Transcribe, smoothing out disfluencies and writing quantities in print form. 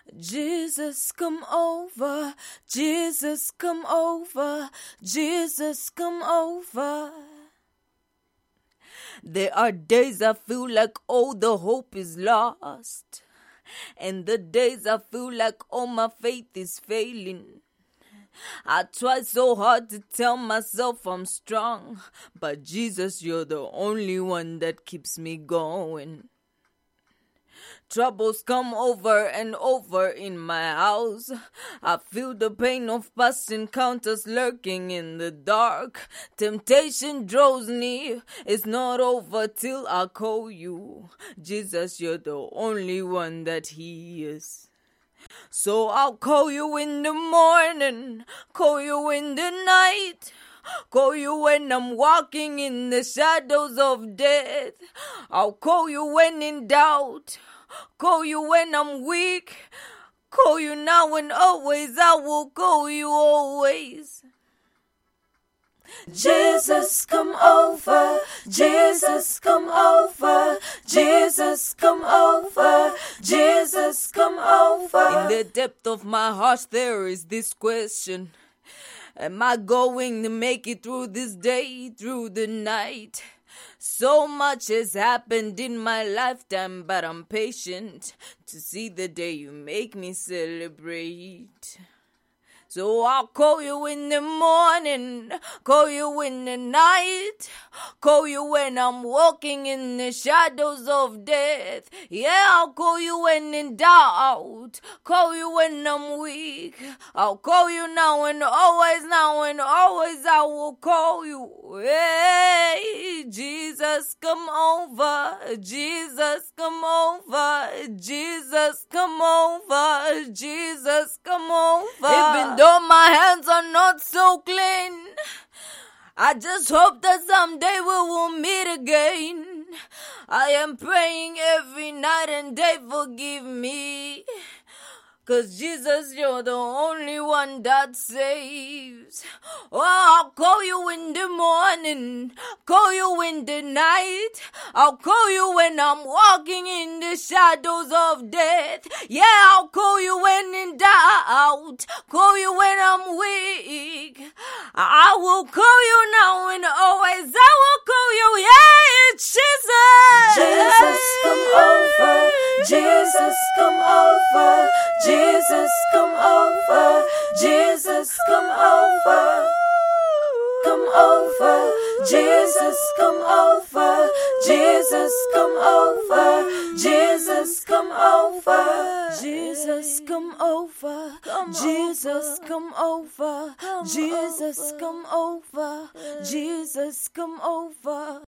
Jesus, come over. Jesus, come over. Jesus, come over. There are days I feel like all the hope is lost. And the days I feel like all my faith is failing. I try so hard to tell myself I'm strong, but Jesus, you're the only one that keeps me going. Troubles come over and over in my house. I feel the pain of past encounters lurking in the dark. Temptation draws near. It's not over till I call you. Jesus, you're the only one that hears. So I'll call you in the morning, call you in the night, call you when I'm walking in the shadows of death. I'll call you when in doubt, call you when I'm weak, call you now and always, I will call you always. Jesus, come over. Jesus, come over. Jesus, come over. Jesus, come over. In the depth of my heart there is this question. Am I going to make it through this day, through the night? So much has happened in my lifetime, but I'm patient to see the day you make me celebrate. So I'll call you in the morning, call you in the night, call you when I'm walking in the shadows of death. Yeah, I'll call you when in doubt, call you when I'm weak. I'll call you now and always I will call you. Hey, Jesus, come over. Jesus, come over. Jesus, come over. Jesus, come over. Even though my hands are not so clean, I just hope that someday we will meet again. I am praying every night and day, forgive me. 'Cause Jesus, you're the only one that saves. Oh, I'll call you in the morning, call you in the night. I'll call you when I'm walking in the shadows of death. Yeah, I'll call you when in doubt, call you when I'm weak. I will call you now and always I will call you. Yeah, Jesus. Jesus, come over. Jesus, come over. Jesus, come over. Jesus, come over. Come over. Jesus, come over. Jesus, come over. Jesus, come over. Jesus, come over. Jesus, come over. Jesus, come over. Jesus, come over.